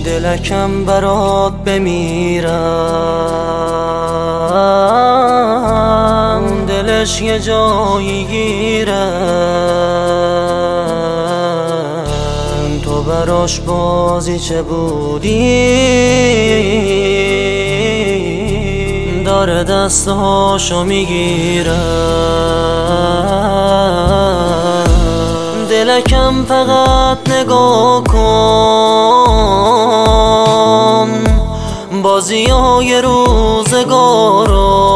دلکم برات بمیرم، دلش یه جایی گیره، تو براش بازی چه بودی، داره دستهاشو میگیره. دلکم فقط نگاه کن بازی های روزگارو،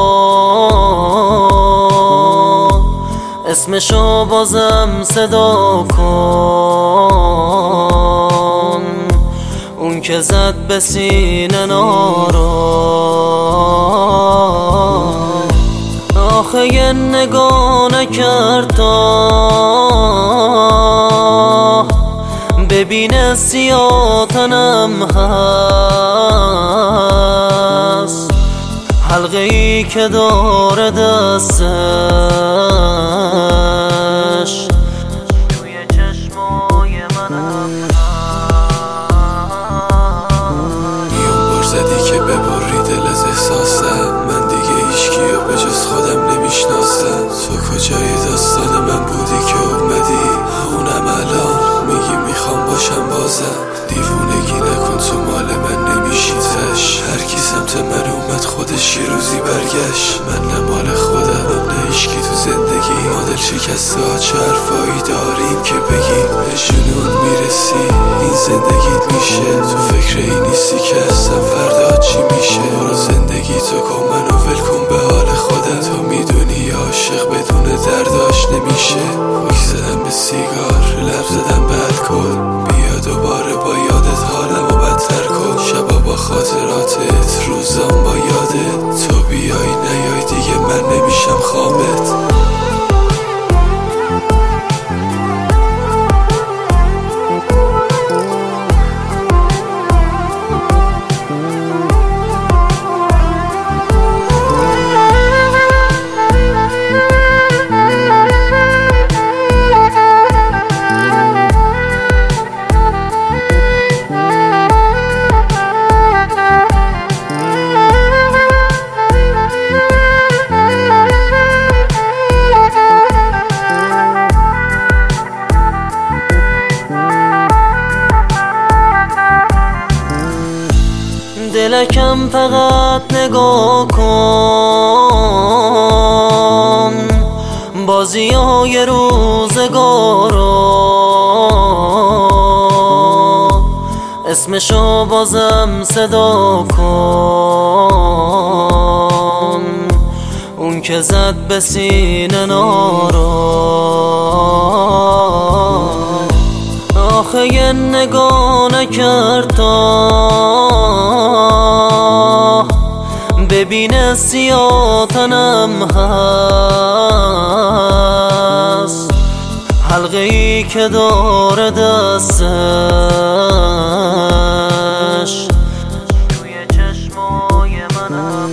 اسمشو بازم صدا کن، اون که زد به سینه نارو. آخه یه نگاه نکرد تا ببینه سیاه تنم هست، حلقه ای که داره دستش توی چشمای منم هست. میون بر زدی که ببری دل از احساسم، من دیگه هیچکیو به جز خودم نمیشناسم. تو کجای داستان من بودی که اومدی، اونم الان میگی میخوام باشم بازم. دیوونگی نکن تو مال من نمیشی تش، هر کی سمت من اومد خودش یه روزی برگشت. من نه مال خودم نه هیچکی تو زندگی، ما دل شکسته ها چه حرفایی داریم که بگیم. به جنون میرسی این زندگیت میشه، تو فکر این نیستی که اصلا فردا چی میشه. برو زندگی تو کن منو ول کن به حال خودم، تو میدونی عاشق بدون درداش نمیشه. پاک زدم به سیگار لب زدم به الکل، بیا دوباره با یادت حالمو بدتر کن. شبا با خاطراتت روزام با یادت، تو بیای نیای دیگه من نمیشم خوابت. دلکم فقط نگاه کن بازی های روزگارو، اسمشو بازم صدا کن، اون که زد به سینه نارو. آخه یه نگاه نکرد تا ببینه سیاه تنم هست، حلقه ای که داره دستش توی چشمای منم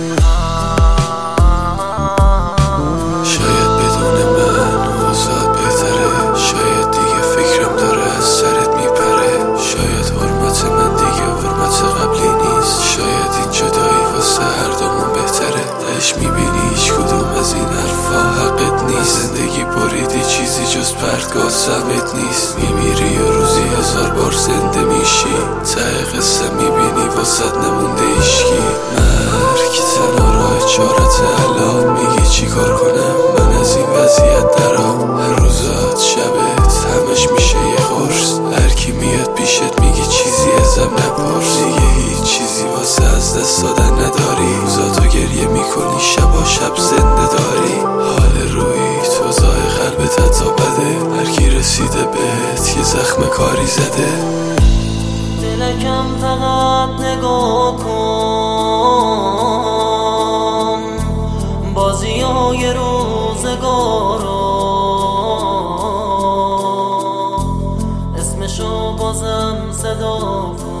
هست. شاید بدون من اوضاعت بهتره، شاید دیگه فکرم داره از سرت میپره، شاید حرمت من دیگه حرمت قبلی نیست، شاید این جدایی واسه هر دومون بهتره. تهش میبینی هیچ کدوم از این حرفا حقت نیست، زندگی بریدی چیزی جز پرتگاه سمت نیست. میمیری و روزی 1000 بار زنده میشی، ته قصه میبینی واسط نمونده ایشکی. مرگ تنها راه چارت الان، میگی چی کار کنم من از این وضعیت درام. هر روزات شبت همش میشه یه قرص، هر کی میاد پیشت میگی چیزی ازم نپرس. دیگه هیچ چیزی واسه از دست دادن نداری، روزاتو گریه میکنی شبا شب زنده داری. حال روی تو زای قلبت حتی بده، هر کی رسیده بهت یه زخم کاری زده. دلکم فقط نگاه کن بازی های روزگارو، اسمشو بازم صدا کن.